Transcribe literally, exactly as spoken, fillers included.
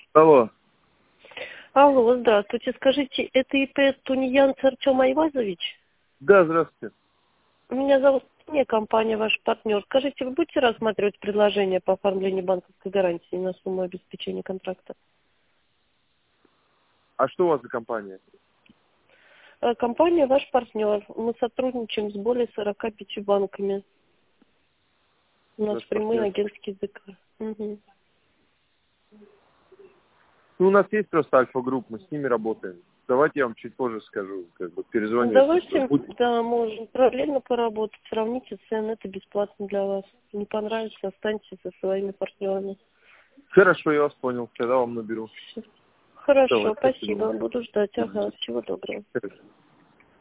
Алло. Алло, здравствуйте. Скажите, это ИП Тунеянц Артем Айвазович? Да, здравствуйте. Меня зовут Таня, компания ваш партнер. Скажите, вы будете рассматривать предложение по оформлению банковской гарантии на сумму обеспечения контракта? А что у вас за компания? Э, Компания ваш партнер. Мы сотрудничаем с более сорока пятью банками. У нас Ваш прямой партнер. агентский язык. Угу. Ну, у нас есть просто Альфа-групп, мы с ними работаем. Давайте я вам чуть позже скажу, как бы перезвоню. если что. Давайте, Будь- да, можем параллельно поработать. Сравните цены, это бесплатно для вас. Не понравится, останьтесь со своими партнерами. Хорошо, я вас понял. Тогда вам наберу. Хорошо, Давай, спасибо. спасибо. Буду ждать. Мгм. Ага, всего доброго. Хорошо.